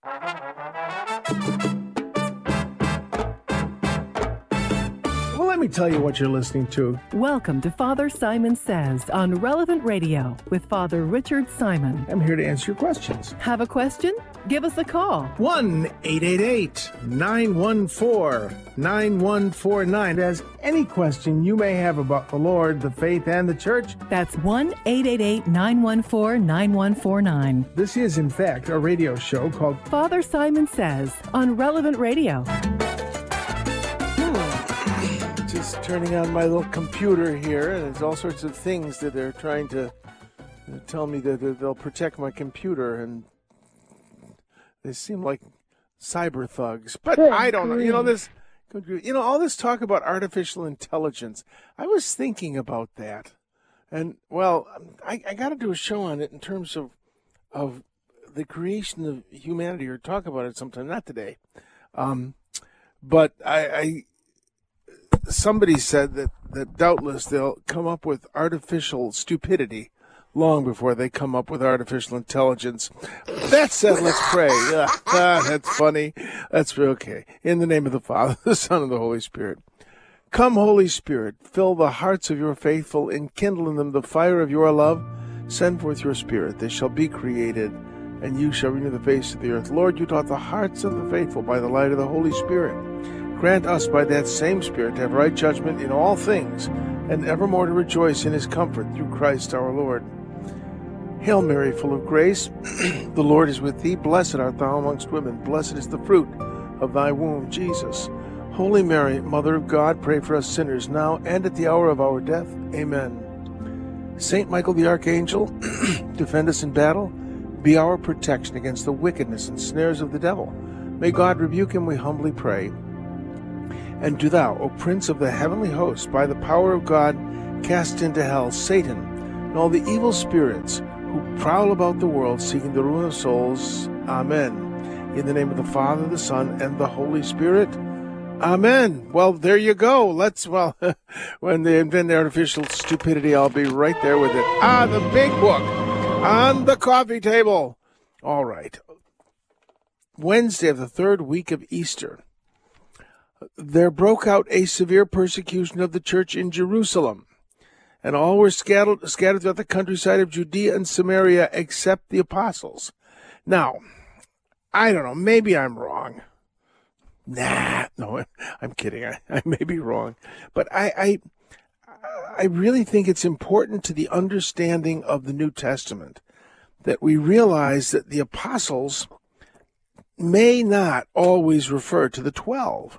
Well, let me tell you what you're listening to. Welcome to Father Simon Says on Relevant Radio with Father Richard Simon. I'm here to answer your questions. Have a question? Give us a call. 1-888-914-9149. Ask any question you may have about the Lord, the faith, and the church. That's 1-888-914-9149. This is, in fact, a radio show called Father Simon Says on Relevant Radio. Just turning on my little computer here, and there's all sorts of things that they're trying to tell me that they'll protect my computer, and they seem like cyber thugs. But I don't know. All this talk about artificial intelligence. I was thinking about that, and well, I got to do a show on it in terms of the creation of humanity, or talk about it sometime. Not today, but somebody said that doubtless they'll come up with artificial stupidity long before they come up with artificial intelligence. That said, let's pray. That's funny. That's okay. In the name of the Father, the Son, and the Holy Spirit. Come, Holy Spirit, fill the hearts of your faithful, enkindle in them the fire of your love. Send forth your Spirit. They shall be created, and you shall renew the face of the earth. Lord, you taught the hearts of the faithful by the light of the Holy Spirit. Grant us by that same Spirit to have right judgment in all things, and evermore to rejoice in his comfort through Christ our Lord. Hail Mary, full of grace, the Lord is with thee. Blessed art thou amongst women. Blessed is the fruit of thy womb, Jesus. Holy Mary, Mother of God, pray for us sinners now and at the hour of our death. Amen. Saint Michael the Archangel, defend us in battle. Be our protection against the wickedness and snares of the devil. May God rebuke him, we humbly pray. And do thou, O Prince of the heavenly host, by the power of God, cast into hell Satan and all the evil spirits who prowl about the world seeking the ruin of souls. Amen. In the name of the Father, the Son, and the Holy Spirit. Amen. Well, there you go. When they invent artificial stupidity, I'll be right there with it. The big book on the coffee table. All right. Wednesday of the third week of Easter. There broke out a severe persecution of the church in Jerusalem, and all were scattered throughout the countryside of Judea and Samaria except the apostles. Now, I don't know, maybe I'm wrong. No, I'm kidding. I may be wrong. But I really think it's important to the understanding of the New Testament that we realize that the apostles may not always refer to the 12.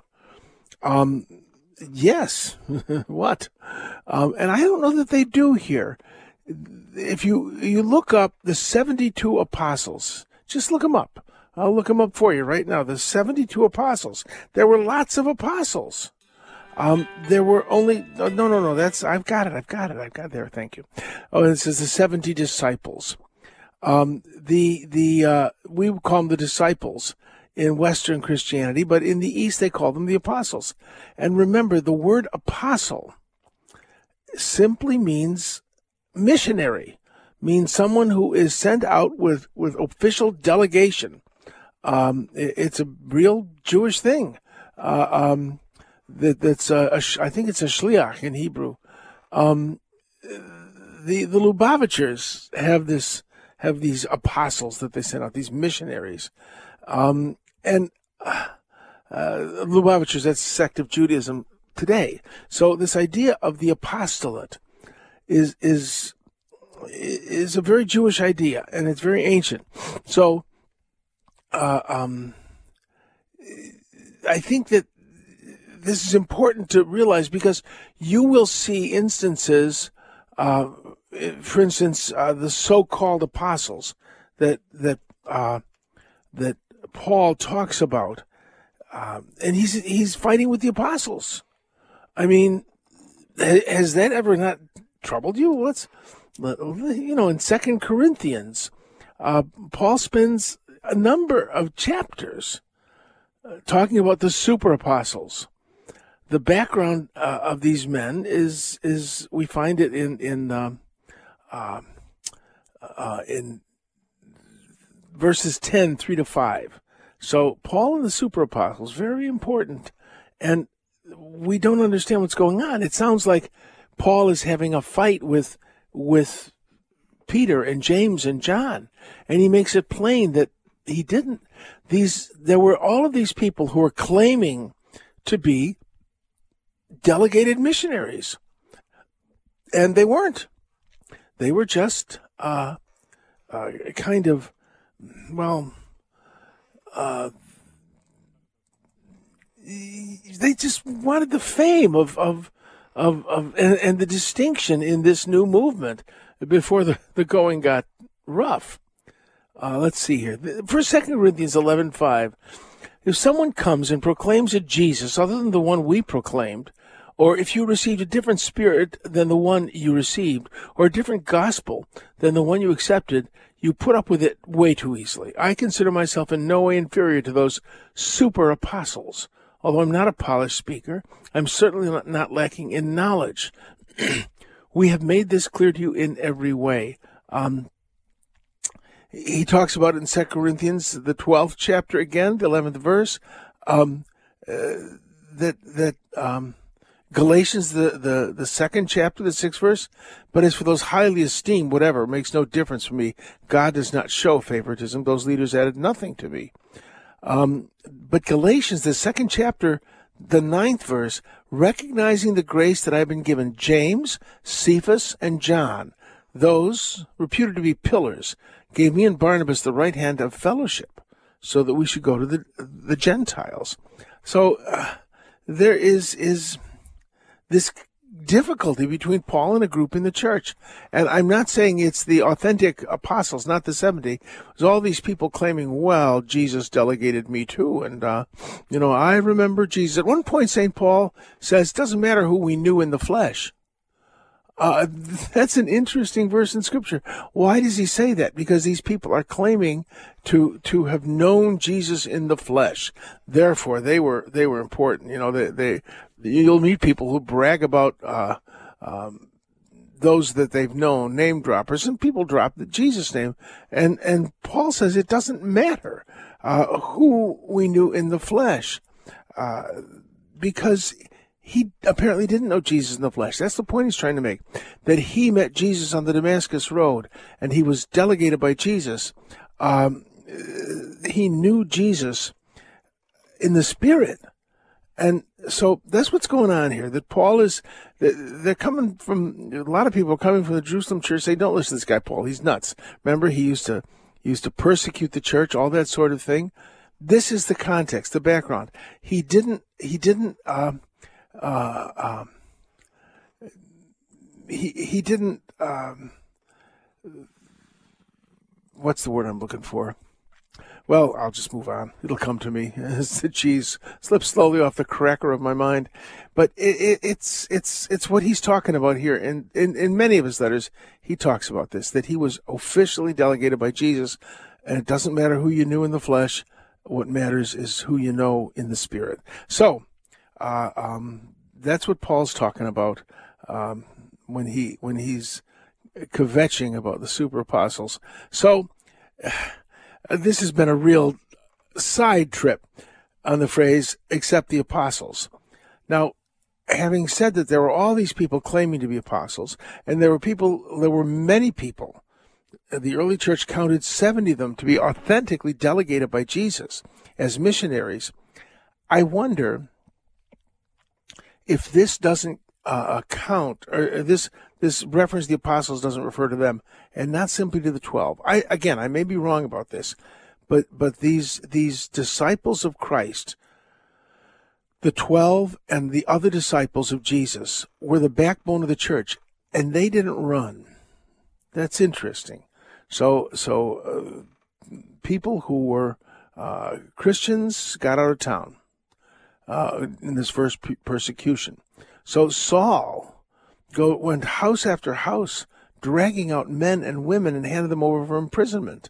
Yes. What? And I don't know that they do here. If you look up the 72 apostles, just look them up. I'll look them up for you right now. The 72 apostles. There were lots of apostles. There were only, no. I've got it there. Thank you. Oh, it says the 70 disciples. We call them the disciples in Western Christianity, but in the East they call them the apostles. And remember, the word apostle simply means missionary, means someone who is sent out with official delegation. It's a real Jewish thing. I think it's a shliach in Hebrew. The Lubavitchers have these apostles that they send out, these missionaries. And Lubavitchers, that's a sect of Judaism today. So this idea of the apostolate is a very Jewish idea, and it's very ancient. So I think that this is important to realize, because you will see instances, for instance, the so-called apostles that Paul talks about, and he's fighting with the apostles. I mean, has that ever not troubled you? In 2 Corinthians, Paul spends a number of chapters talking about the super apostles. The background of these men is we find it in verses 10, 3-5. So Paul and the super apostles, very important. And we don't understand what's going on. It sounds like Paul is having a fight with Peter and James and John. And he makes it plain that he didn't. There were all of these people who were claiming to be delegated missionaries. And they weren't. They were just kind of, they just wanted the fame of and the distinction in this new movement before the going got rough. Let's see here. For 2 Corinthians 11:5, if someone comes and proclaims a Jesus other than the one we proclaimed, or if you received a different spirit than the one you received, or a different gospel than the one you accepted, you put up with it way too easily. I consider myself in no way inferior to those super apostles. Although I'm not a polished speaker, I'm certainly not lacking in knowledge. We have made this clear to you in every way. He talks about it in 2 Corinthians, the 12th chapter again, the 11th verse, Galatians, the second chapter, the 6th verse. But as for those highly esteemed, whatever, makes no difference for me. God does not show favoritism. Those leaders added nothing to me. But Galatians, the second chapter, the 9th verse, recognizing the grace that I've been given, James, Cephas, and John, those reputed to be pillars, gave me and Barnabas the right hand of fellowship, so that we should go to the Gentiles. So there is this difficulty between Paul and a group in the church. And I'm not saying it's the authentic apostles, not the 70. There's all these people claiming, well, Jesus delegated me too. And, I remember Jesus. At one point, St. Paul says, it doesn't matter who we knew in the flesh. That's an interesting verse in Scripture. Why does he say that? Because these people are claiming to have known Jesus in the flesh. Therefore, they were important. You'll meet people who brag about those that they've known, name droppers, and people drop the Jesus name. And Paul says it doesn't matter who we knew in the flesh, because he apparently didn't know Jesus in the flesh. That's the point he's trying to make, that he met Jesus on the Damascus Road, and he was delegated by Jesus. He knew Jesus in the Spirit. And so that's what's going on here, that Paul is, they're coming from, a lot of people are coming from the Jerusalem church, say, don't listen to this guy, Paul, he's nuts. Remember, he used to persecute the church, all that sort of thing. This is the context, the background. He didn't what's the word I'm looking for? Well, I'll just move on. It'll come to me as the cheese slips slowly off the cracker of my mind. But it's what he's talking about here. And in many of his letters, he talks about this, that he was officially delegated by Jesus, and it doesn't matter who you knew in the flesh. What matters is who you know in the Spirit. So, that's what Paul's talking about when he's kvetching about the super apostles. So this has been a real side trip on the phrase "except the apostles." Now, having said that, there were all these people claiming to be apostles, and there were many people. The early church counted 70 of them to be authentically delegated by Jesus as missionaries. I wonder if this doesn't account, or this reference to the apostles doesn't refer to them, and not simply to the 12. I may be wrong about this, but these disciples of Christ, the 12 and the other disciples of Jesus, were the backbone of the church, and they didn't run. That's interesting. So people who were Christians got out of town in this first persecution. So Saul went house after house, dragging out men and women and handed them over for imprisonment.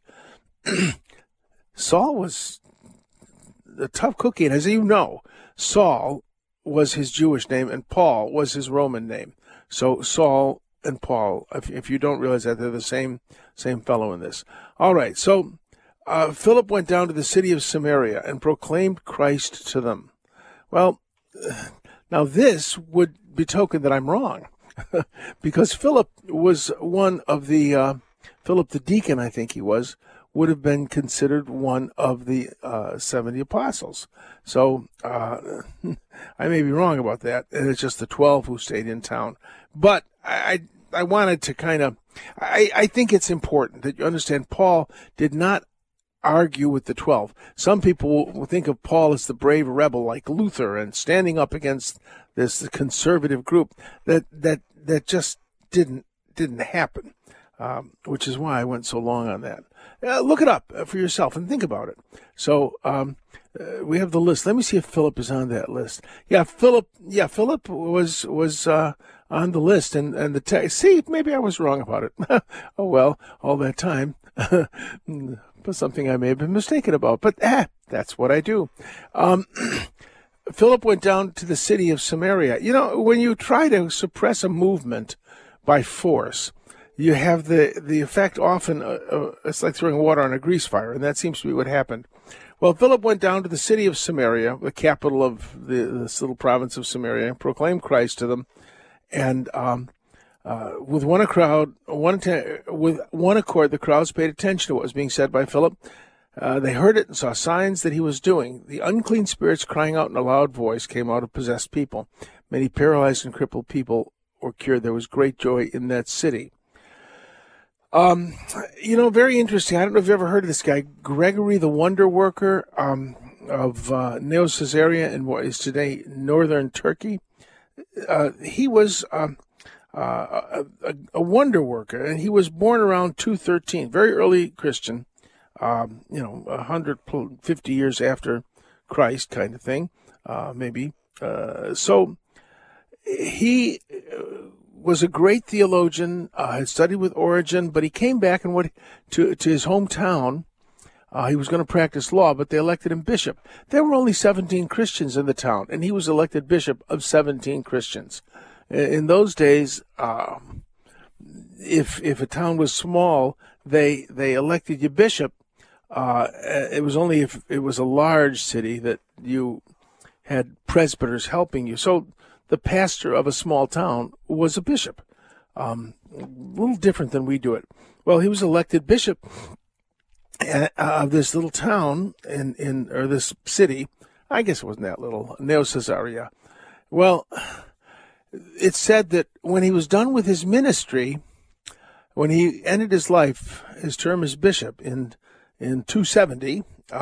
Saul was a tough cookie, and as you know, Saul was his Jewish name and Paul was his Roman name. So Saul and Paul, if you don't realize that, they're the same fellow in this. All right, so Philip went down to the city of Samaria and proclaimed Christ to them. Well, now this would betoken that I'm wrong, because Philip was one of the, Philip the deacon, I think he was, would have been considered one of the 70 apostles. So I may be wrong about that, and it's just the 12 who stayed in town. But I wanted to kind of, I think it's important that you understand Paul did not argue with the 12. Some people will think of Paul as the brave rebel like Luther and standing up against this conservative group. That just didn't happen, which is why I went so long on that. Look it up for yourself and think about it. So we have the list. Let me see if Philip is on that list. Yeah, Philip was on the list, and the text. See, maybe I was wrong about it. Oh well, all that time. But something I may have been mistaken about. But that's what I do. Philip went down to the city of Samaria. You know, when you try to suppress a movement by force, you have the effect often, it's like throwing water on a grease fire, and that seems to be what happened. Well, Philip went down to the city of Samaria, the capital of this little province of Samaria, and proclaimed Christ to them. And with one accord, the crowds paid attention to what was being said by Philip. They heard it and saw signs that he was doing. The unclean spirits, crying out in a loud voice, came out of possessed people. Many paralyzed and crippled people were cured. There was great joy in that city. Very interesting. I don't know if you've ever heard of this guy, Gregory the Wonder Worker, of Neo Caesarea in what is today northern Turkey. He was a wonder worker, and he was born around 213, very early Christian, 150 years after Christ kind of thing, maybe. So he was a great theologian, had studied with Origen, but he came back and went to his hometown. He was going to practice law, but they elected him bishop. There were only 17 Christians in the town, and he was elected bishop of 17 Christians. In those days, if a town was small, they elected you bishop. It was only if it was a large city that you had presbyters helping you. So the pastor of a small town was a bishop. A little different than we do it. Well, he was elected bishop of this little town or this city. I guess it wasn't that little, Neo Caesarea. Well, it's said that when he was done with his ministry, when he ended his life, his term as bishop in 270,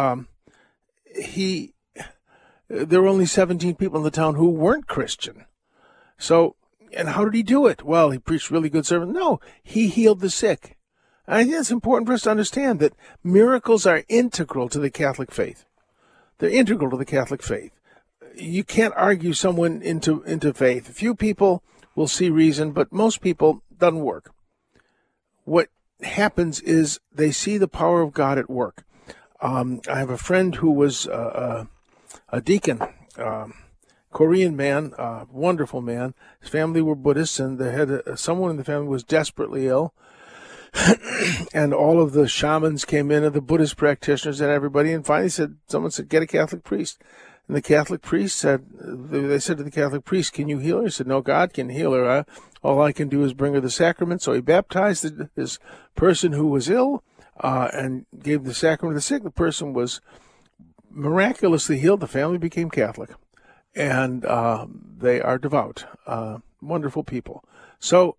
there were only 17 people in the town who weren't Christian. So, and how did he do it? Well, he preached really good sermons. No, he healed the sick. And I think it's important for us to understand that miracles are integral to the Catholic faith. They're integral to the Catholic faith. You can't argue someone into faith. Few people will see reason, but most people doesn't work. What happens is they see the power of God at work. I have a friend who was a deacon, Korean man, wonderful man. His family were Buddhists, and they had someone in the family was desperately ill. And all of the shamans came in, and the Buddhist practitioners and everybody, and finally someone said, get a Catholic priest. And the Catholic priest they said to the Catholic priest, can you heal her? He said, no, God can heal her. All I can do is bring her the sacrament. So he baptized this person who was ill and gave the sacrament to the sick. The person was miraculously healed. The family became Catholic. And they are devout, wonderful people. So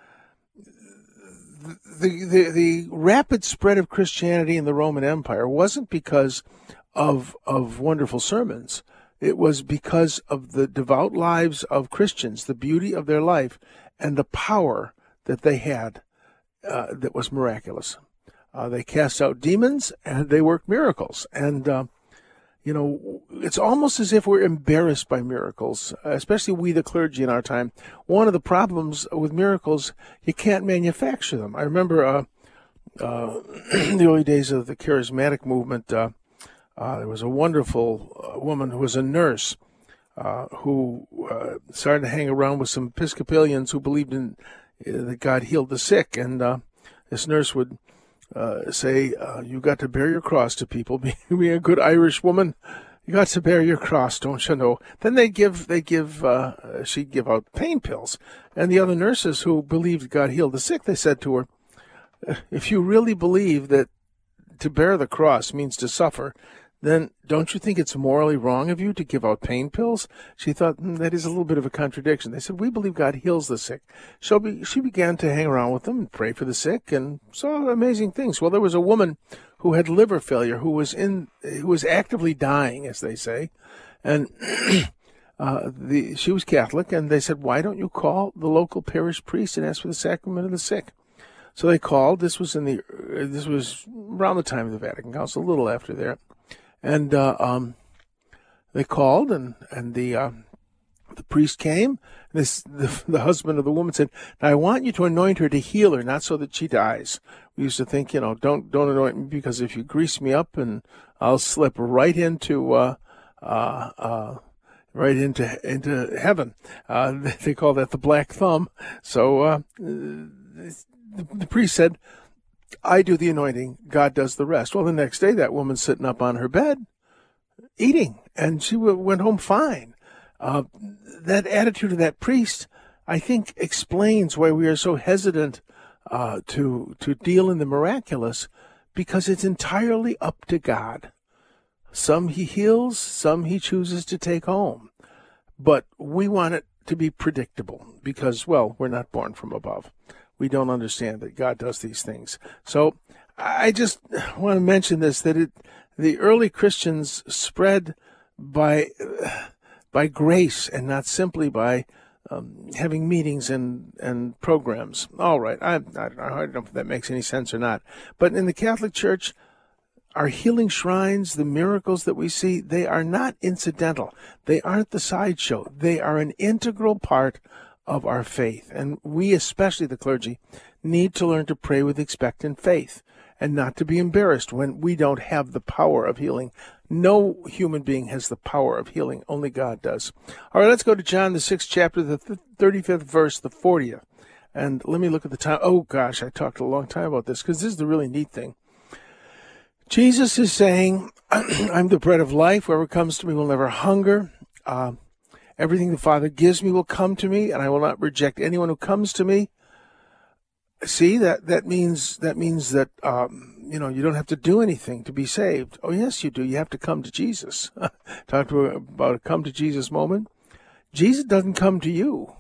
the rapid spread of Christianity in the Roman Empire wasn't because of wonderful sermons. It was because of the devout lives of Christians, the beauty of their life, and the power that they had that was miraculous. They cast out demons, and they worked miracles. And, it's almost as if we're embarrassed by miracles, especially we, the clergy in our time. One of the problems with miracles, you can't manufacture them. I remember in the early days of the charismatic movement, there was a wonderful woman who was a nurse who started to hang around with some Episcopalians who believed in that God healed the sick. And this nurse would say, you got to bear your cross to people. Being a good Irish woman, you got to bear your cross, don't you know? Then she'd give out pain pills. And the other nurses who believed God healed the sick, they said to her, if you really believe that to bear the cross means to suffer, then don't you think it's morally wrong of you to give out pain pills? She thought, that is a little bit of a contradiction. They said, we believe God heals the sick. So she began to hang around with them and pray for the sick and saw amazing things. Well, there was a woman who had liver failure who was actively dying, as they say, and she was Catholic, and they said, why don't you call the local parish priest and ask for the sacrament of the sick? So they called. This was around the time of the Vatican Council, a little after there. And they called, and the priest came. The husband of the woman said, now, I want you to anoint her to heal her, not so that she dies. We used to think, don't anoint me, because if you grease me up, and I'll slip right into heaven. They call that the black thumb. So the priest said, I do the anointing, God does the rest. Well, the next day, that woman's sitting up on her bed, eating, and she went home fine. That attitude of that priest, I think, explains why we are so hesitant to deal in the miraculous, because it's entirely up to God. Some he heals, some he chooses to take home. But we want it to be predictable because, well, we're not born from above. We don't understand that God does these things. So I just want to mention this, that the early Christians spread by grace and not simply by having meetings and programs. All right, I don't know if that makes any sense or not. But in the Catholic Church, our healing shrines, the miracles that we see, they are not incidental. They aren't the sideshow. They are an integral part of our faith. And we, especially the clergy, need to learn to pray with expectant faith and not to be embarrassed when we don't have the power of healing. No human being has the power of healing. Only God does. All right, let's go to John, the 6th chapter, the 35th verse, the 40th. And let me look at the time. Oh, gosh, I talked a long time about this because this is the really neat thing. Jesus is saying, I'm the bread of life. Whoever comes to me will never hunger. Everything the Father gives me will come to me, and I will not reject anyone who comes to me. See, that means that you don't have to do anything to be saved. Oh, yes, you do. You have to come to Jesus. Talk about a come to Jesus moment. Jesus doesn't come to you.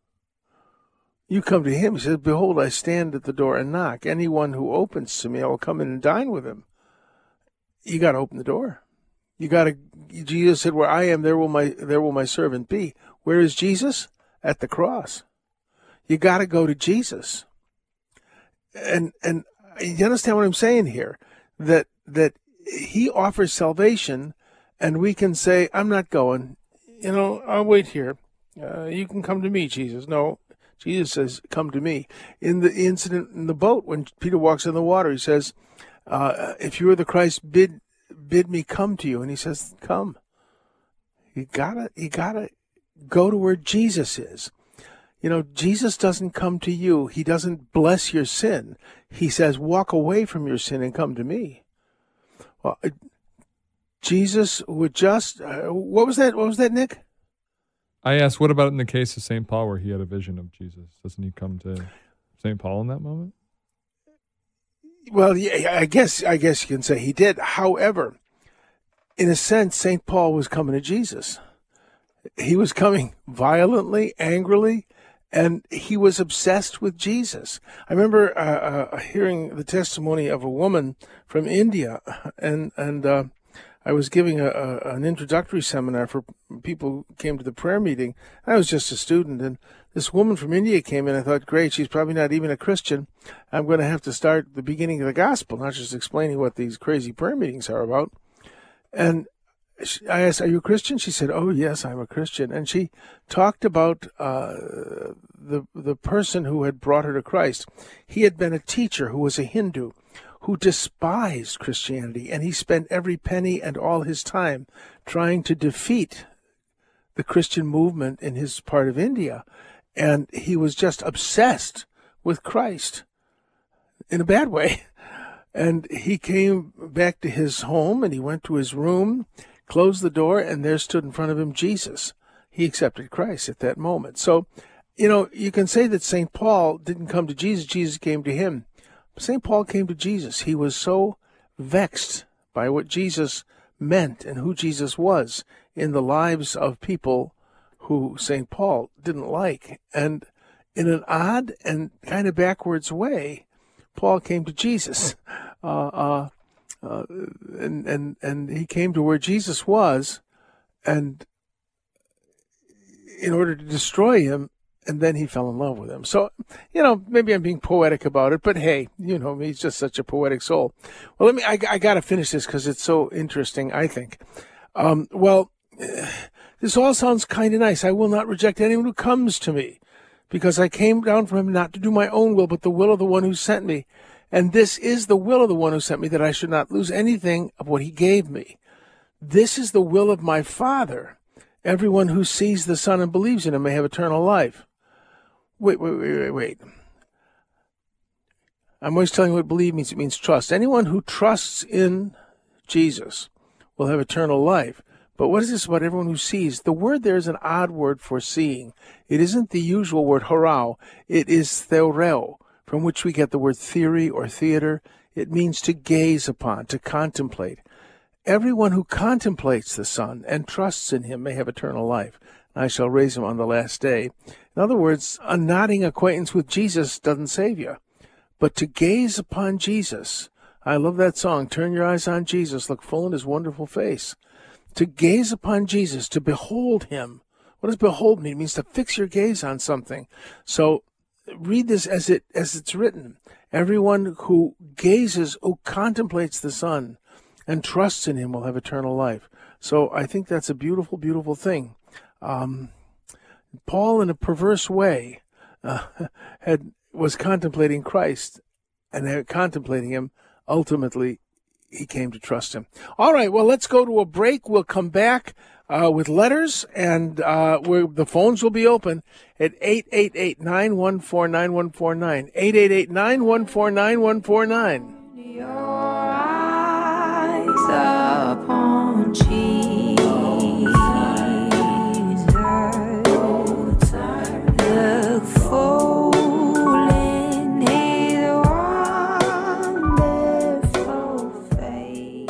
You come to him. He says, behold, I stand at the door and knock. Anyone who opens to me, I will come in and dine with him. You got to open the door. Jesus said, where I am, there will my servant be. Where is Jesus? At the cross. You got to go to Jesus. And you understand what I'm saying here? That he offers salvation, and we can say, I'm not going. I'll wait here. You can come to me, Jesus. No, Jesus says, come to me. In the incident in the boat, when Peter walks in the water, he says, if you are the Christ, bid me come to you. And he says, come. You gotta go to where Jesus is. Jesus doesn't come to you. He doesn't bless your sin. He says, walk away from your sin and come to me. Well, Jesus would just, what was that, Nick? I asked, what about in the case of St. Paul where he had a vision of Jesus? Doesn't he come to St. Paul in that moment? Well, yeah, I guess you can say he did. However, in a sense, St. Paul was coming to Jesus. He was coming violently, angrily, and he was obsessed with Jesus. I remember hearing the testimony of a woman from India, and I was giving an introductory seminar for people who came to the prayer meeting. I was just a student, and this woman from India came in. I thought, great, she's probably not even a Christian. I'm going to have to start the beginning of the gospel, not just explaining what these crazy prayer meetings are about. And I asked, are you a Christian? She said, oh, yes, I'm a Christian. And she talked about the person who had brought her to Christ. He had been a teacher who was a Hindu, who despised Christianity, and he spent every penny and all his time trying to defeat the Christian movement in his part of India. And he was just obsessed with Christ in a bad way. And he came back to his home, and he went to his room, closed the door, and there stood in front of him Jesus. He accepted Christ at that moment. So, you can say that St. Paul didn't come to Jesus. Jesus came to him. St. Paul came to Jesus. He was so vexed by what Jesus meant and who Jesus was in the lives of people who St. Paul didn't like. And in an odd and kind of backwards way, Paul came to Jesus. And he came to where Jesus was, and in order to destroy him, and then he fell in love with him. So, maybe I'm being poetic about it, but hey, he's just such a poetic soul. Well, I got to finish this because it's so interesting, I think. This all sounds kind of nice. I will not reject anyone who comes to me, because I came down from him not to do my own will, but the will of the one who sent me. And this is the will of the one who sent me, that I should not lose anything of what he gave me. This is the will of my Father. Everyone who sees the Son and believes in him may have eternal life. Wait. I'm always telling you what believe means. It means trust. Anyone who trusts in Jesus will have eternal life. But what is this about everyone who sees? The word there is an odd word for seeing. It isn't the usual word horao. It is theoreo, from which we get the word theory or theater. It means to gaze upon, to contemplate. Everyone who contemplates the Son and trusts in him may have eternal life. I shall raise him on the last day. In other words, a nodding acquaintance with Jesus doesn't save you. But to gaze upon Jesus, I love that song, Turn Your Eyes on Jesus, Look Full in His Wonderful Face. To gaze upon Jesus, to behold him. What does behold mean? It means to fix your gaze on something. So read this as it's written. Everyone who gazes, who contemplates the Son and trusts in him will have eternal life. So I think that's a beautiful, beautiful thing. Paul, in a perverse way, was contemplating Christ, and contemplating him, ultimately he came to trust him. All right, well, let's go to a break. We'll come back with letters, and the phones will be open at 888-914-9149, 888-914-9149. Your eyes upon Jesus, look full in his wonderful face.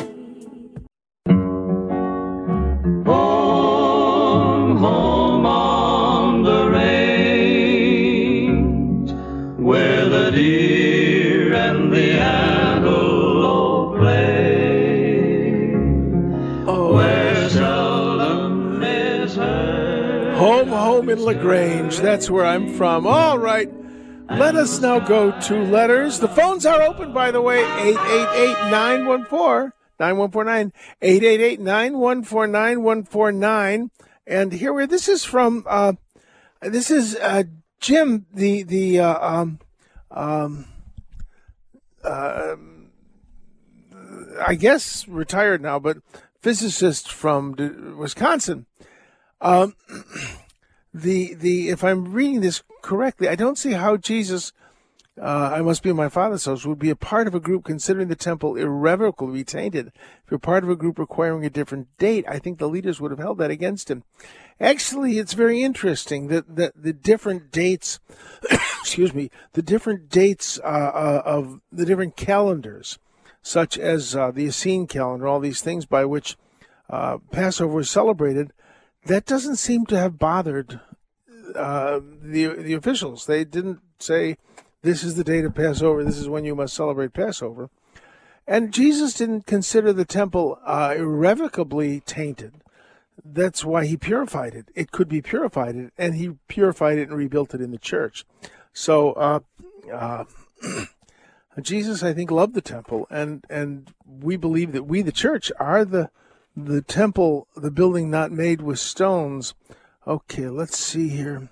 Home, home on the range, where the deer and the antelope play, where seldom is heard. Home in LaGrange. That's where I'm from. All right. Let us now go to letters. The phones are open, by the way. 888-914-9149. 888-914-9149. And here we are. This is from, Jim, I guess retired now, but physicist from Wisconsin. If I'm reading this correctly, I don't see how Jesus, I must be in my Father's house, would be a part of a group considering the temple irrevocably tainted. If you're part of a group requiring a different date, I think the leaders would have held that against him. Actually, it's very interesting that the different dates, the different dates of the different calendars, such as the Essene calendar, all these things by which Passover was celebrated, that doesn't seem to have bothered the officials. They didn't say, this is the date of Passover, this is when you must celebrate Passover. And Jesus didn't consider the temple irrevocably tainted. That's why he purified it. It could be purified, and he purified it and rebuilt it in the church. So Jesus, I think, loved the temple, and we believe that we, the church, are the temple, the building not made with stones. Okay, let's see here.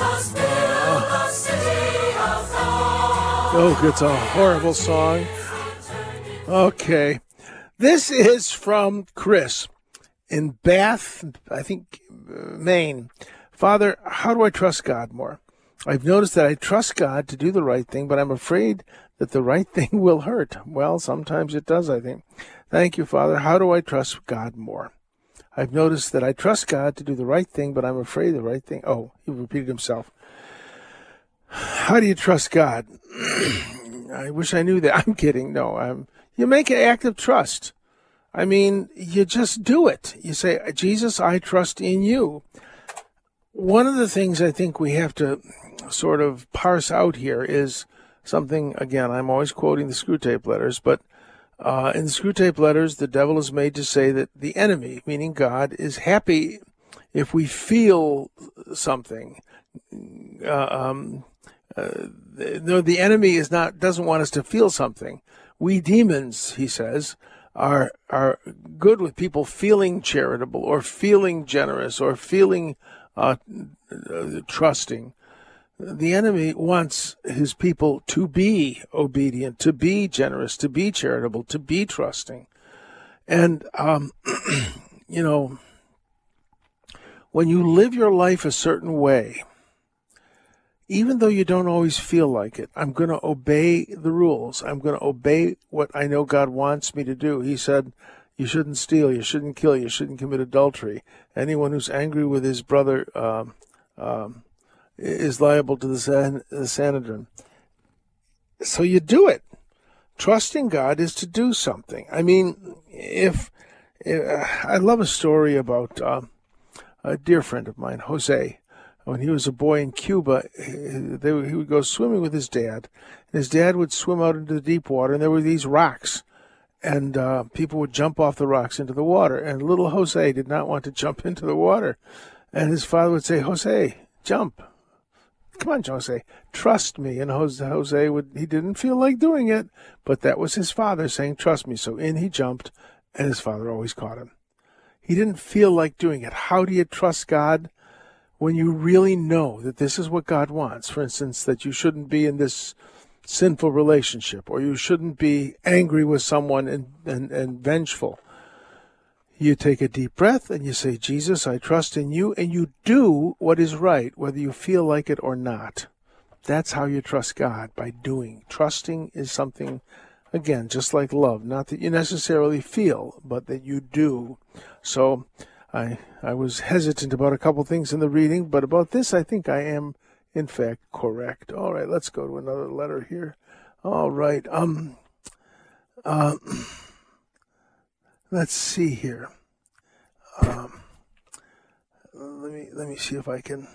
Oh, it's a horrible song. Okay. This is from Chris in Bath, I think, Maine. Father, how do I trust God more? I've noticed that I trust God to do the right thing, but I'm afraid that the right thing will hurt. Well, sometimes it does, I think. Thank you, Father. How do I trust God more? I've noticed that I trust God to do the right thing, but I'm afraid the right thing. Oh, he repeated himself. How do you trust God? I wish I knew that. I'm kidding. No, you make an act of trust. I mean, you just do it. You say, Jesus, I trust in you. One of the things I think we have to sort of parse out here is something, again, I'm always quoting the Screwtape Letters, but in the Screwtape Letters, the devil is made to say that the enemy, meaning God, is happy if we feel something. No, the enemy doesn't want us to feel something. We demons, he says, are good with people feeling charitable or feeling generous or feeling trusting. The enemy wants his people to be obedient, to be generous, to be charitable, to be trusting. And, when you live your life a certain way, even though you don't always feel like it, I'm going to obey the rules. I'm going to obey what I know God wants me to do. He said, you shouldn't steal, you shouldn't kill, you shouldn't commit adultery. Anyone who's angry with his brother is liable to the Sanhedrin. So you do it. Trusting God is to do something. I mean, if I love a story about a dear friend of mine, Jose. When he was a boy in Cuba, he would go swimming with his dad. And his dad would swim out into the deep water, and there were these rocks. And people would jump off the rocks into the water. And little Jose did not want to jump into the water. And his father would say, Jose, jump. Come on, Jose, trust me. And Jose he didn't feel like doing it, but that was his father saying, trust me. So in he jumped, and his father always caught him. He didn't feel like doing it. How do you trust God? When you really know that this is what God wants, for instance, that you shouldn't be in this sinful relationship, or you shouldn't be angry with someone and vengeful. You take a deep breath and you say, Jesus, I trust in you, and you do what is right, whether you feel like it or not. That's how you trust God, by doing. Trusting is something, again, just like love, not that you necessarily feel, but that you do. So I was hesitant about a couple things in the reading, but about this, I think I am, in fact, correct. All right, let's go to another letter here. All right. Let's see here. Let me see if I can.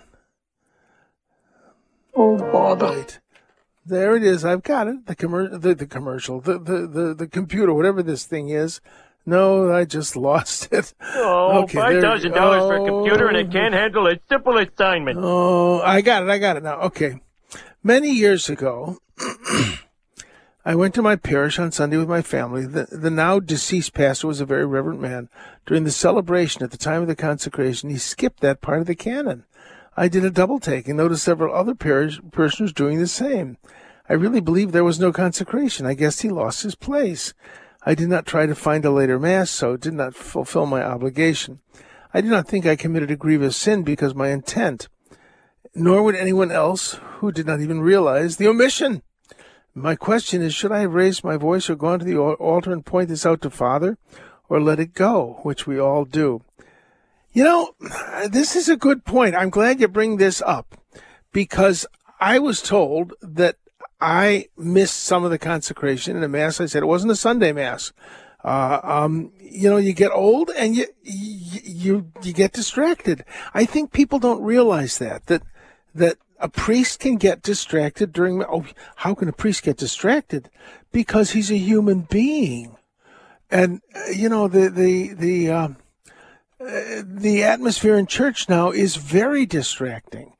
Oh, bother. Right. There it is. I've got it. The commercial, the computer, whatever this thing is. No, I just lost it. Oh, Okay, $5,000 for a computer and it can't handle a simple assignment. Oh, I got it now. Okay. Many years ago, I went to my parish on Sunday with my family. The now deceased pastor was a very reverent man. During the celebration at the time of the consecration, he skipped that part of the canon. I did a double take and noticed several other parishioners doing the same. I really believe there was no consecration. I guess he lost his place. I did not try to find a later Mass, so did not fulfill my obligation. I do not think I committed a grievous sin because my intent, nor would anyone else who did not even realize the omission. My question is, should I have raised my voice or gone to the altar and point this out to Father, or let it go, which we all do? You know, this is a good point. I'm glad you bring this up, because I was told that I missed some of the consecration in a Mass. I said it wasn't a Sunday Mass. You get old and you get distracted. I think people don't realize that a priest can get distracted during. Oh, how can a priest get distracted? Because he's a human being, and the atmosphere in church now is very distracting.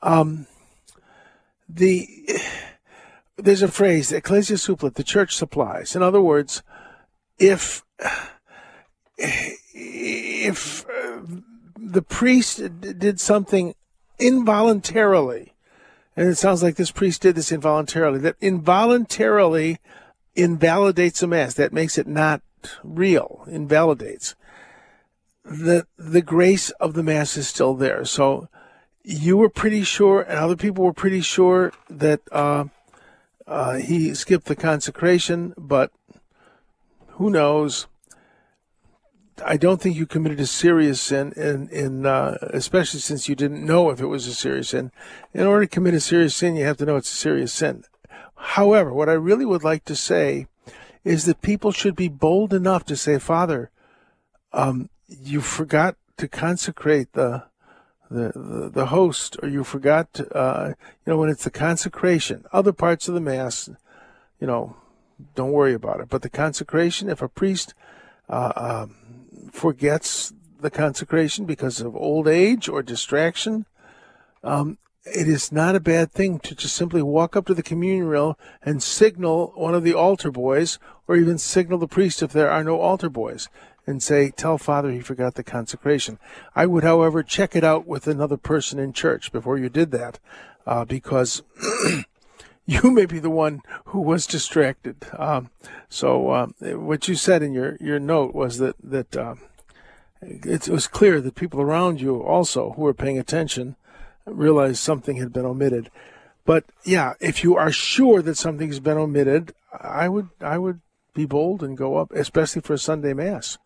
There's a phrase, ecclesia supplet, the church supplies. In other words, if the priest did something involuntarily, and it sounds like this priest did this involuntarily, that involuntarily invalidates a Mass, that makes it not real, invalidates, the grace of the Mass is still there. So you were pretty sure, and other people were pretty sure, that he skipped the consecration, but who knows? I don't think you committed a serious sin, especially since you didn't know if it was a serious sin. In order to commit a serious sin, you have to know it's a serious sin. However, what I really would like to say is that people should be bold enough to say, Father, you forgot to consecrate the host, or you forgot to, when it's the consecration, other parts of the Mass, don't worry about it. But the consecration, if a priest forgets the consecration because of old age or distraction, it is not a bad thing to just simply walk up to the communion rail and signal one of the altar boys, or even signal the priest if there are no altar boys, and say, tell Father he forgot the consecration. I would, however, check it out with another person in church before you did that, because you may be the one who was distracted. So what you said in your note was that it was clear that people around you also who were paying attention realized something had been omitted. But yeah, if you are sure that something's been omitted, I would be bold and go up, especially for a Sunday Mass.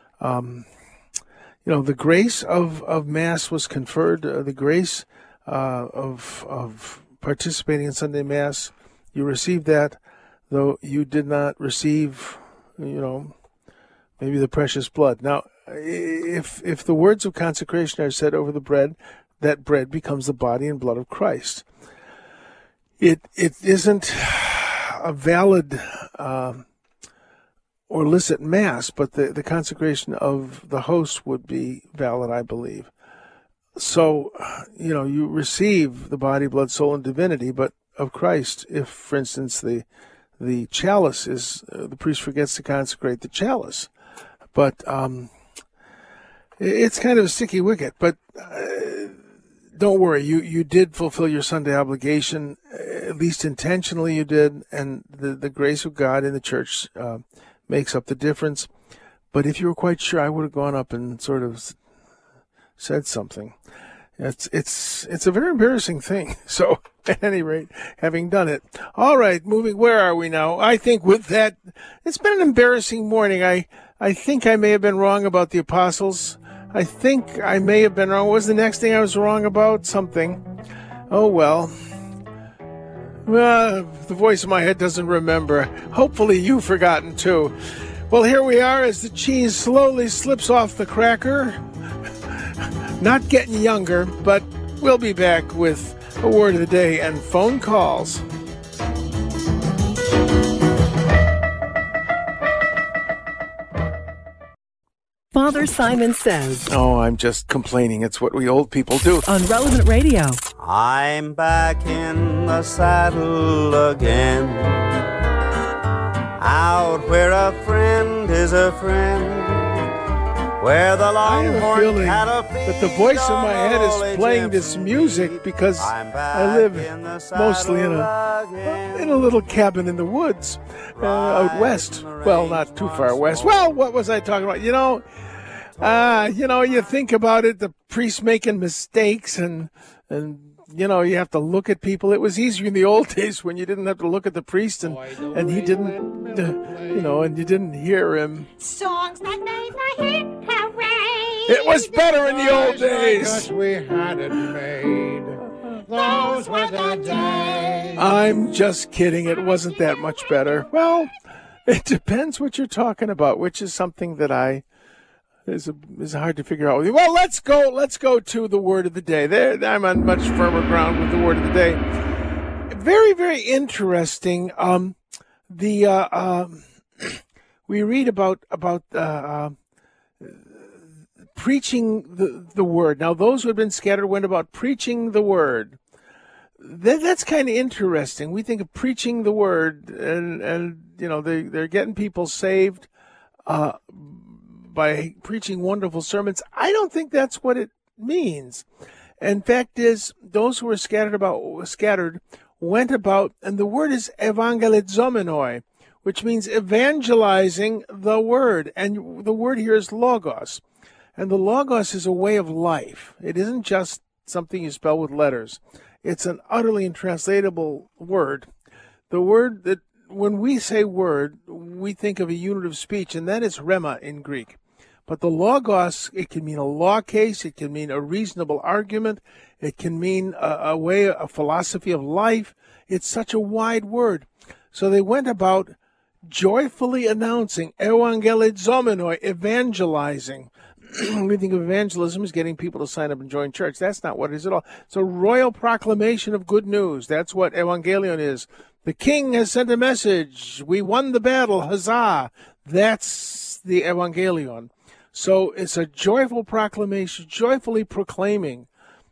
The grace of Mass was conferred. The grace of participating in Sunday Mass, you received that, though you did not receive, maybe the precious blood. Now, if the words of consecration are said over the bread, that bread becomes the body and blood of Christ. It isn't a valid or licit Mass, but the consecration of the host would be valid, I believe. So, you receive the body, blood, soul, and divinity, but of Christ. If, for instance, the chalice is, the priest forgets to consecrate the chalice. But it's kind of a sticky wicket. But don't worry, you did fulfill your Sunday obligation, at least intentionally you did, and the grace of God in the church makes up the difference. But if you were quite sure, I would have gone up and sort of said something. It's a very embarrassing thing. So, at any rate, having done it. All right, where are we now? I think with that, it's been an embarrassing morning. I think I may have been wrong about the apostles. I think I may have been wrong. What was the next thing I was wrong about? Something. Oh, well. Well, the voice in my head doesn't remember. Hopefully you've forgotten, too. Well, here we are as the cheese slowly slips off the cracker. Not getting younger, but we'll be back with a word of the day and phone calls. Father Simon Says. Oh, I'm just complaining. It's what we old people do. On Relevant Radio. I'm back in the saddle again, out where a friend is a friend, where the longhorn cattle feed. But the voice in my head is playing this music because I live mostly in a little cabin in the woods out west. Well, not too far west. Well, what was I talking about? You think about it, the priest making mistakes and you have to look at people. It was easier in the old days when you didn't have to look at the priest and he didn't, and you didn't hear him. Songs that made my head parade. It was better in the old days. We had it made. Those were the days. I'm just kidding. It wasn't that much better. Well, it depends what you're talking about, which is something that is hard to figure out. Well, let's go to the word of the day. There, I'm on much firmer ground with the word of the day. Very, very interesting. We read about preaching the word. Now, those who had been scattered went about preaching the word. That's kind of interesting. We think of preaching the word, and they're getting people saved by preaching wonderful sermons. I don't think that's what it means. And fact is, those who were scattered went about, and the word is evangelizomenoi, which means evangelizing the word. And the word here is logos. And the logos is a way of life. It isn't just something you spell with letters. It's an utterly intranslatable word. The word that, when we say word, we think of a unit of speech, and that is rhema in Greek. But the logos, it can mean a law case, it can mean a reasonable argument, it can mean a philosophy of life. It's such a wide word. So they went about joyfully announcing, evangelizomenoi, evangelizing. We think of evangelism as getting people to sign up and join church. That's not what it is at all. It's a royal proclamation of good news. That's what evangelion is. The king has sent a message. We won the battle. Huzzah. That's the evangelion. So it's a joyful proclamation, joyfully proclaiming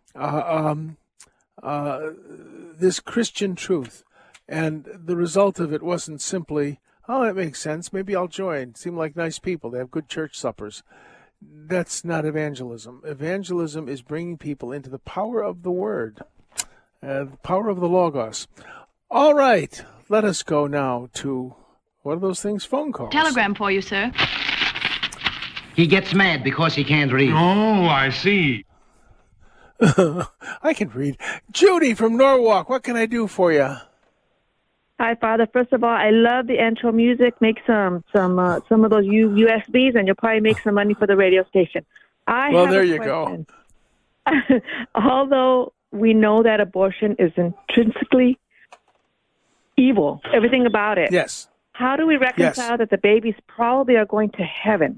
this Christian truth. And the result of it wasn't simply, oh, that makes sense, maybe I'll join. Seem like nice people. They have good church suppers. That's not evangelism. Evangelism is bringing people into the power of the Word, the power of the Logos. All right, let us go now to, what are those things? Phone calls. Telegram for you, sir. He gets mad because he can't read. Oh, I see. I can read. Judy from Norwalk, what can I do for you? Hi, Father. First of all, I love the intro music. Make some of those USBs, and you'll probably make some money for the radio station. Well, there you go. Although we know that abortion is intrinsically evil, everything about it. Yes. How do we reconcile that the babies probably are going to heaven?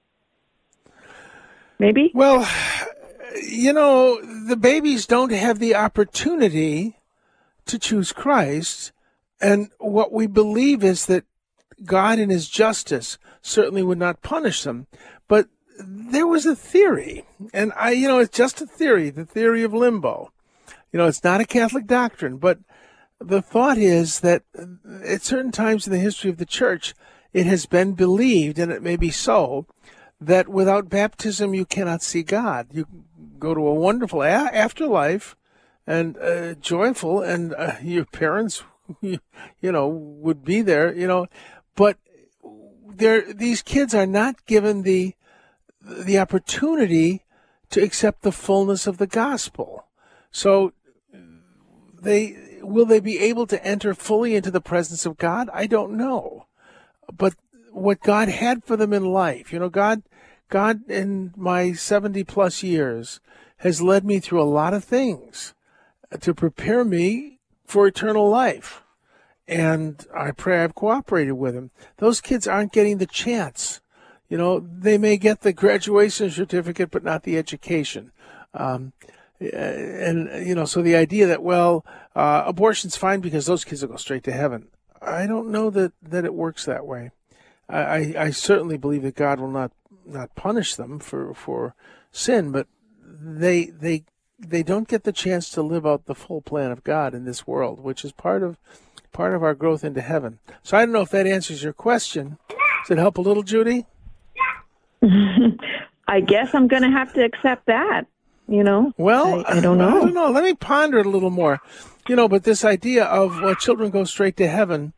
Maybe? Well, you know, the babies don't have the opportunity to choose Christ. And what we believe is that God in his justice certainly would not punish them. But there was a theory, and it's just a theory, the theory of limbo. It's not a Catholic doctrine, but the thought is that at certain times in the history of the church, it has been believed, and it may be so, that without baptism you cannot see God. You go to a wonderful afterlife and joyful, and your parents would be there, but these kids are not given the opportunity to accept the fullness of the gospel. So will they be able to enter fully into the presence of God? I don't know. But what God had for them in life, God in my 70 plus years has led me through a lot of things to prepare me for eternal life. And I pray I've cooperated with him. Those kids aren't getting the chance. They may get the graduation certificate, but not the education. So the idea that, abortion's fine because those kids will go straight to heaven. I don't know that it works that way. I certainly believe that God will not punish them for sin, but they don't get the chance to live out the full plan of God in this world, which is part of our growth into heaven. So I don't know if that answers your question. Does it help a little, Judy? I guess I'm going to have to accept that, Well, I don't know. I don't know. Let me ponder it a little more. But this idea of children go straight to heaven,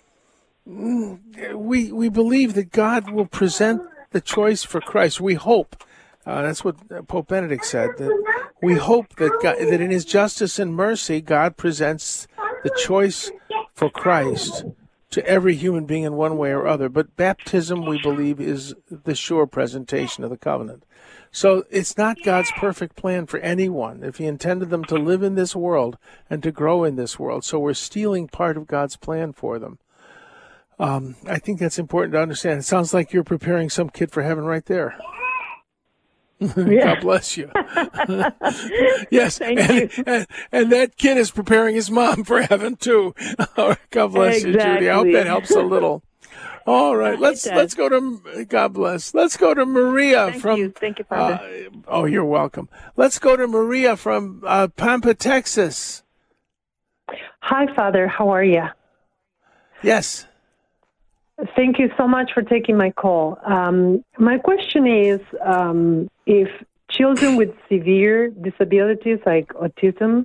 we believe that God will present the choice for Christ. We hope. That's what Pope Benedict said, that we hope that that in his justice and mercy, God presents the choice for Christ to every human being in one way or other. But baptism, we believe, is the sure presentation of the covenant. So it's not God's perfect plan for anyone if he intended them to live in this world and to grow in this world. So we're stealing part of God's plan for them. I think that's important to understand. It sounds like you're preparing some kid for heaven right there. Yeah. God bless you. Yes, Thank you. And that kid is preparing his mom for heaven too. All right, God bless you, Judy. I hope that helps a little. All right, let's go to God bless. Let's go to Maria Thank you, Father. Oh, you're welcome. Let's go to Maria from Pampa, Texas. Hi, Father. How are you? Yes. Thank you so much for taking my call. My question is, if children with severe disabilities like autism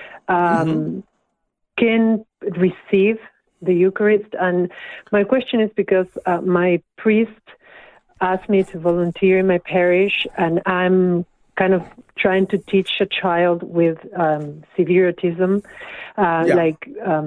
can receive the Eucharist, and my question is because my priest asked me to volunteer in my parish, and I'm kind of trying to teach a child with severe autism, like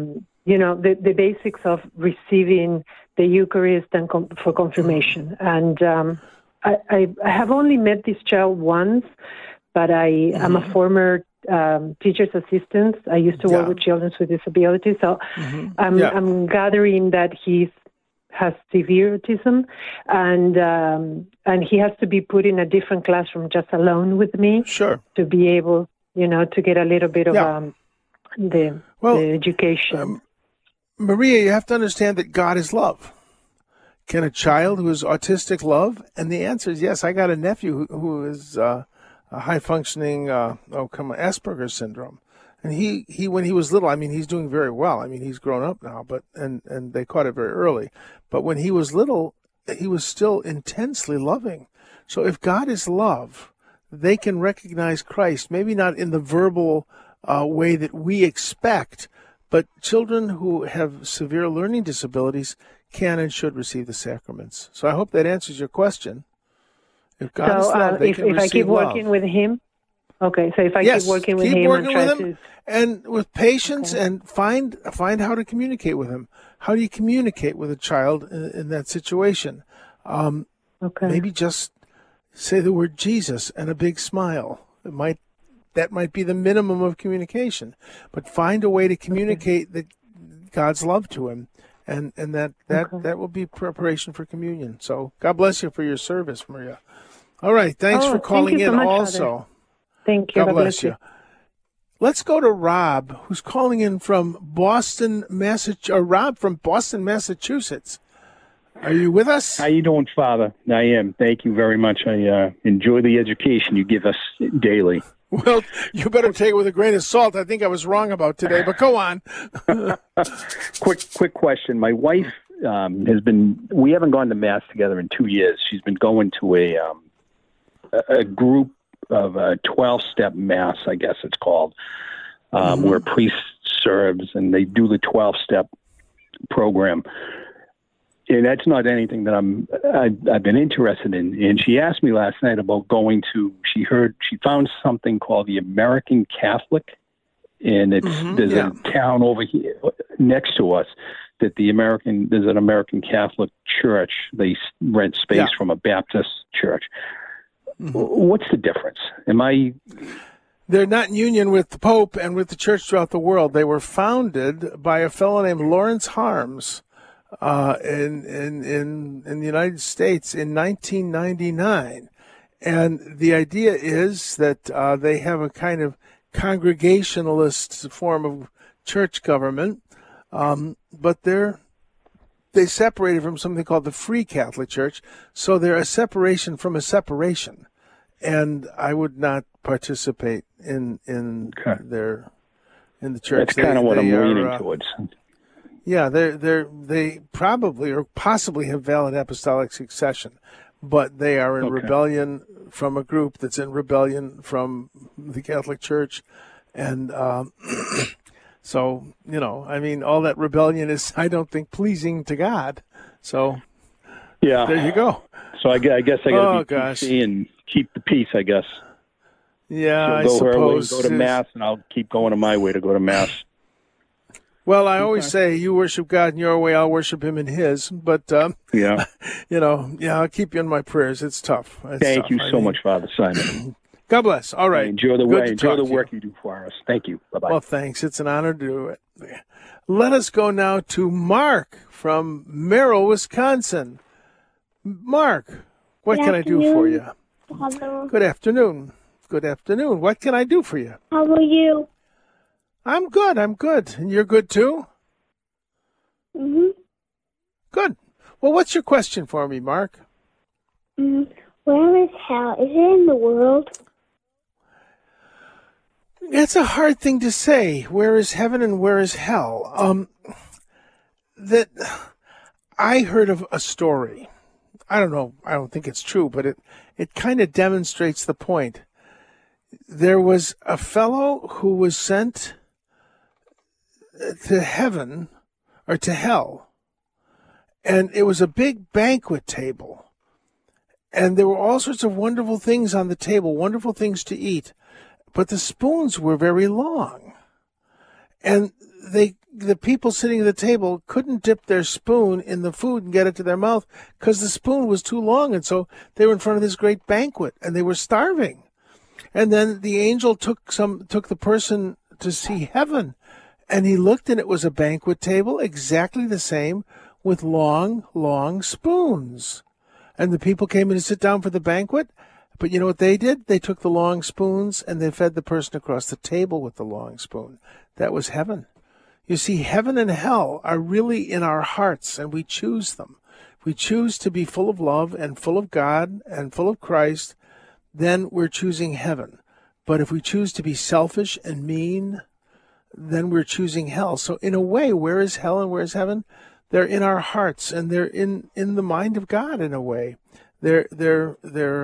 the basics of receiving the Eucharist and for confirmation. And I have only met this child once, but I am a former teacher's assistant. I used to work with children with disabilities, so I'm gathering that he has severe autism, and he has to be put in a different classroom just alone with me to be able, to get a little bit of the education. Maria, you have to understand that God is love. Can a child who is autistic love? And the answer is yes. I got a nephew who is a high-functioning Asperger's syndrome. And he when he was little, I mean, he's doing very well. I mean, he's grown up now, but and they caught it very early. But when he was little, he was still intensely loving. So if God is love, they can recognize Christ, maybe not in the verbal way that we expect, but children who have severe learning disabilities can and should receive the sacraments. So I hope that answers your question. If God is love, they can receive I keep working with him. Okay, so if I keep working with him, and with patience, and find how to communicate with him. How do you communicate with a child in that situation? Maybe just say the word Jesus and a big smile. That might be the minimum of communication, but find a way to communicate that God's love to him, and that will be preparation for communion. So God bless you for your service, Maria. All right, thanks for calling in. So much, also. Father. Thank you. God bless you. Let's go to Rob, who's calling in from Boston, Massachusetts. Rob from Boston, Massachusetts. Are you with us? How you doing, Father? I am. Thank you very much. I enjoy the education you give us daily. Well, you better take it with a grain of salt. I think I was wrong about today, but go on. Quick question. My wife we haven't gone to Mass together in 2 years. She's been going to a group of a 12-step Mass, I guess it's called, where a priest serves, and they do the 12-step program. And that's not anything that I've been interested in. And she asked me last night about going to. She found something called the American Catholic, and there's a town over here next to us that there's an American Catholic church. They rent space from a Baptist church. What's the difference? They're not in union with the Pope and with the church throughout the world. They were founded by a fellow named Lawrence Harms in the United States in 1999. And the idea is that they have a kind of congregationalist form of church government, but they separated from something called the Free Catholic Church, so they're a separation from a separation. And I would not participate in the church. That's kind of what I'm leaning towards. Yeah, they probably or possibly have valid apostolic succession, but they are in rebellion from a group that's in rebellion from the Catholic Church, and so all that rebellion is, I don't think, pleasing to God. So there you go. So I guess I got to be PC and keep the peace, I guess. Yeah, She'll go I suppose. Her way, go to Mass, and I'll keep going to my way to go to Mass. Well, I always say, you worship God in your way, I'll worship him in his. But, I'll keep you in my prayers. It's tough. Thank you so much, Father Simon. God bless. All right. Enjoy the work you do for us. Thank you. Bye-bye. Well, thanks. It's an honor to do it. Let us go now to Mark from Merrill, Wisconsin. Mark, what can I do for you? Hello. Good afternoon. Good afternoon. What can I do for you? How are you? I'm good. And you're good too? Mm-hmm. Good. Well, what's your question for me, Mark? Where is hell? Is it in the world? It's a hard thing to say. Where is heaven and where is hell? That I heard of a story. I don't know. I don't think it's true, but it kind of demonstrates the point. There was a fellow who was sent to heaven or to hell, and it was a big banquet table, and there were all sorts of wonderful things on the table, wonderful things to eat, but the spoons were very long, and the people sitting at the table couldn't dip their spoon in the food and get it to their mouth because the spoon was too long, and so they were in front of this great banquet and they were starving. And then the angel took the person to see heaven, and he looked, and it was a banquet table exactly the same with long, long spoons. And the people came in to sit down for the banquet. But you know what they did? They took the long spoons and they fed the person across the table with the long spoon. That was heaven. You see, heaven and hell are really in our hearts, and we choose them. If we choose to be full of love and full of God and full of Christ, then we're choosing heaven. But if we choose to be selfish and mean, then we're choosing hell. So in a way, where is hell and where is heaven? They're in our hearts, and they're in the mind of God in a way. They're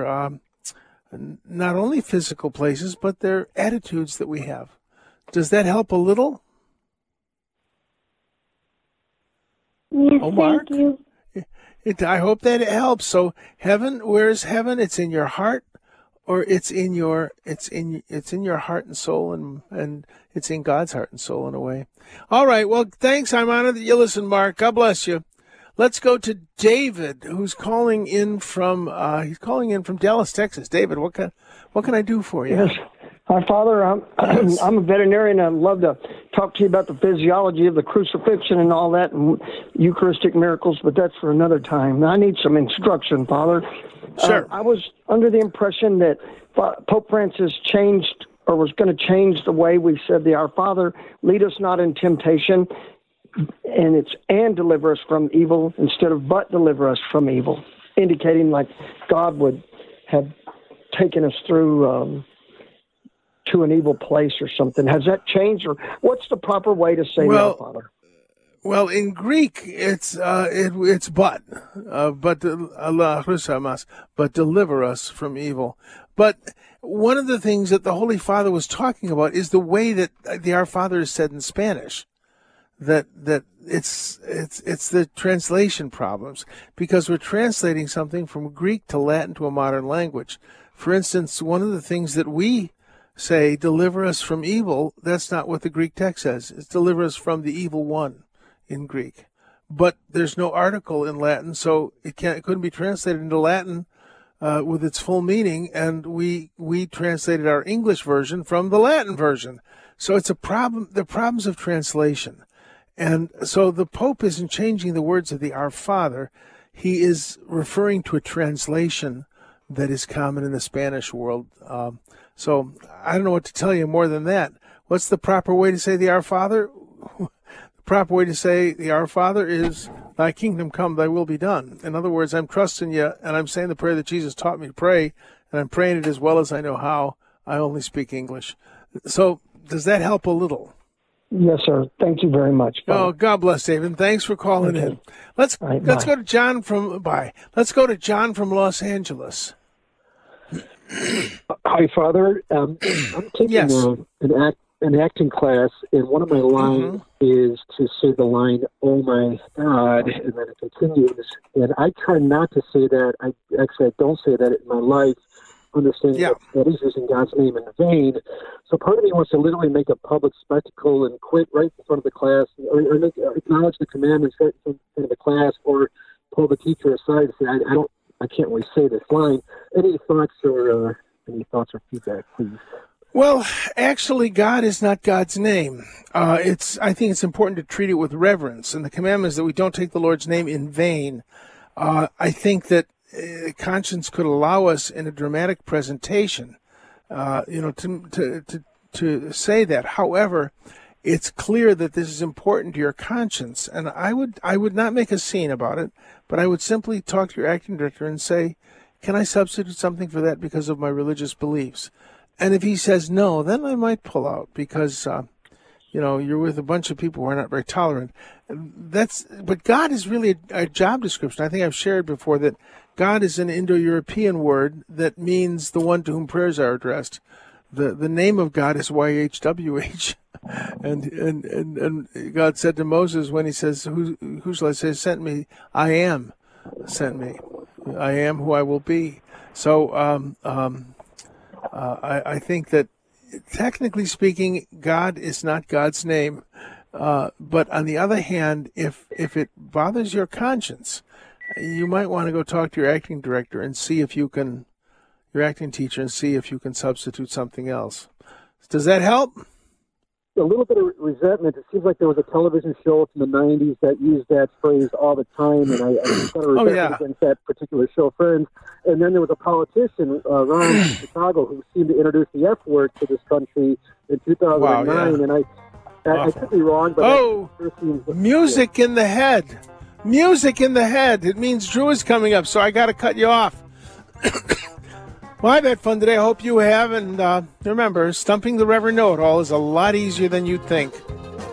not only physical places, but they're attitudes that we have. Does that help a little? Yes, Mark? thank you. I hope that it helps. So heaven, where is heaven? It's in your heart, or it's in your heart and soul, and it's in God's heart and soul in a way. All right. Well, thanks. I'm honored that you listen, Mark. God bless you. Let's go to David, who's calling in from Dallas, Texas. David, what can I do for you? Yes. Hi, Father. I'm a veterinarian. I'd love to talk to you about the physiology of the crucifixion and all that, and Eucharistic miracles, but that's for another time. I need some instruction, Father. Sure. I was under the impression that Pope Francis changed, or was going to change, the way we said the Our Father, lead us not in temptation, and it's and deliver us from evil instead of but deliver us from evil, indicating like God would have taken us through to an evil place or something. Has that changed, or what's the proper way to say that, Father? Well, in Greek, it's but Allah Husamas, but deliver us from evil. But one of the things that the Holy Father was talking about is the way that the Our Father is said in Spanish. That it's the translation problems, because we're translating something from Greek to Latin to a modern language. For instance, one of the things that we say, deliver us from evil, that's not what the Greek text says. It's deliver us from the evil one in Greek. But there's no article in Latin, so it couldn't be translated into Latin with its full meaning, and we translated our English version from the Latin version. So it's a problem, the problems of translation. And so the Pope isn't changing the words of the Our Father. He is referring to a translation that is common in the Spanish world. So I don't know what to tell you more than that. What's the proper way to say the Our Father? The proper way to say the Our Father is, thy kingdom come, thy will be done. In other words, I'm trusting you, and I'm saying the prayer that Jesus taught me to pray, and I'm praying it as well as I know how. I only speak English. So does that help a little? Yes, sir. Thank you very much, Father. Oh, God bless, David. Thanks for calling in. Let's go to John from Let's go to John from Los Angeles. Hi, Father. I'm taking an acting class, and one of my lines is to say the line, "Oh my God," and then it continues. And I try not to say that. I don't say that in my life, understanding that is using God's name in vain. So part of me wants to literally make a public spectacle and quit right in front of the class, or acknowledge the commandments right in front of the class, or pull the teacher aside and say, I can't really say this line. Any thoughts or feedback, please? Well, actually, God is not God's name. I think it's important to treat it with reverence, and the commandment is that we don't take the Lord's name in vain. I think that conscience could allow us in a dramatic presentation, to say that. However, it's clear that this is important to your conscience, and I would not make a scene about it, but I would simply talk to your acting director and say, can I substitute something for that because of my religious beliefs? And if he says no, then I might pull out because, you're with a bunch of people who are not very tolerant. But God is really a job description. I think I've shared before that God is an Indo-European word that means the one to whom prayers are addressed. The name of God is YHWH. And God said to Moses when he says, who shall I say sent me? I am sent me. I am who I will be. So I think that technically speaking, God is not God's name. But on the other hand, if it bothers your conscience, you might want to go talk to your acting director and see if you can, your acting teacher, and see if you can substitute something else. Does that help? A little bit of resentment. It seems like there was a television show from the 90s that used that phrase all the time, and I kind of resentment against that particular show, Friends. And then there was a politician, Ron in Chicago, who seemed to introduce the F word to this country in 2009, and I could be wrong, but music in the head. Music in the head. It means Drew is coming up, so I got to cut you off. Well, I've had fun today. I hope you have. And remember, stumping the Reverend Know-It-All is a lot easier than you'd think.